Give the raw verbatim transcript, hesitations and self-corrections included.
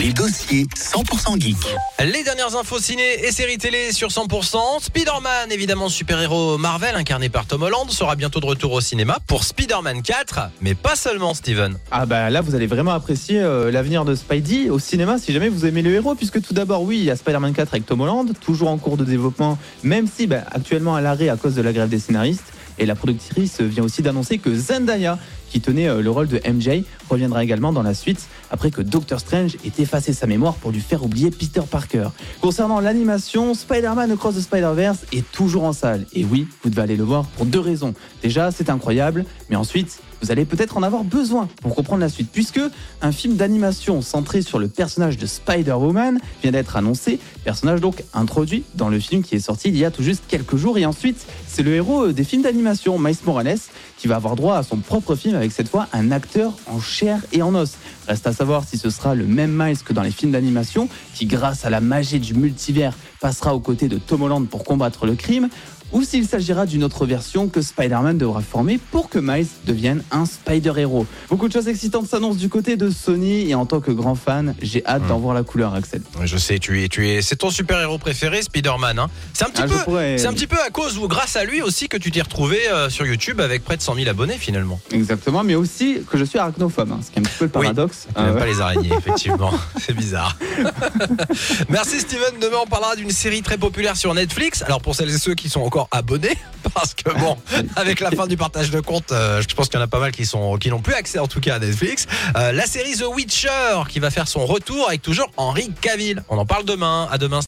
Les dossiers cent pour cent geek. Les dernières infos ciné et séries télé sur cent pour cent. Spider-Man, évidemment super-héros Marvel, incarné par Tom Holland, sera bientôt de retour au cinéma pour Spider-Man quatre, mais pas seulement, Steven. Ah bah là vous allez vraiment apprécier euh, l'avenir de Spidey au cinéma si jamais vous aimez le héros, puisque tout d'abord oui, il y a Spider-Man quatre avec Tom Holland, toujours en cours de développement, même si bah, actuellement à l'arrêt à cause de la grève des scénaristes. Et la productrice vient aussi d'annoncer que Zendaya, qui tenait le rôle de M J, reviendra également dans la suite après que Doctor Strange ait effacé sa mémoire pour lui faire oublier Peter Parker. Concernant l'animation, Spider-Man Across the Spider-Verse est toujours en salle. Et oui, vous devez aller le voir pour deux raisons. Déjà, c'est incroyable, mais ensuite, vous allez peut-être en avoir besoin pour comprendre la suite, puisque un film d'animation centré sur le personnage de Spider-Woman vient d'être annoncé, personnage donc introduit dans le film qui est sorti il y a tout juste quelques jours. Et ensuite, c'est le héros des films d'animation, Miles Morales, qui va avoir droit à son propre film avec cette fois un acteur en chair et en os. Reste à savoir si ce sera le même Miles que dans les films d'animation, qui grâce à la magie du multivers passera aux côtés de Tom Holland pour combattre le crime, ou s'il s'agira d'une autre version que Spider-Man devra former pour que Miles devienne un Spider-Héros. Beaucoup de choses excitantes s'annoncent du côté de Sony, et en tant que grand fan, j'ai hâte mmh. d'en voir la couleur, Axel. Je sais, tu es, tu es, c'est ton super-héros préféré, Spider-Man. Hein. C'est un petit ah, peu, pourrais... c'est un petit peu à cause ou grâce à lui aussi que tu t'es retrouvé euh, sur YouTube avec près de cent mille abonnés finalement. Exactement, mais aussi que je suis arachnophobe, hein, ce qui est un petit peu le paradoxe. Oui, tu n'aimes euh, pas les araignées, effectivement. C'est bizarre. Merci Steven. Demain, on parlera d'une série très populaire sur Netflix. Alors pour celles et ceux qui sont encore abonnés, parce que bon, avec la fin du partage de compte, euh, je pense qu'il y en a pas mal qui sont qui n'ont plus accès en tout cas à Netflix. Euh, la série The Witcher qui va faire son retour avec toujours Henry Cavill. On en parle demain. À demain.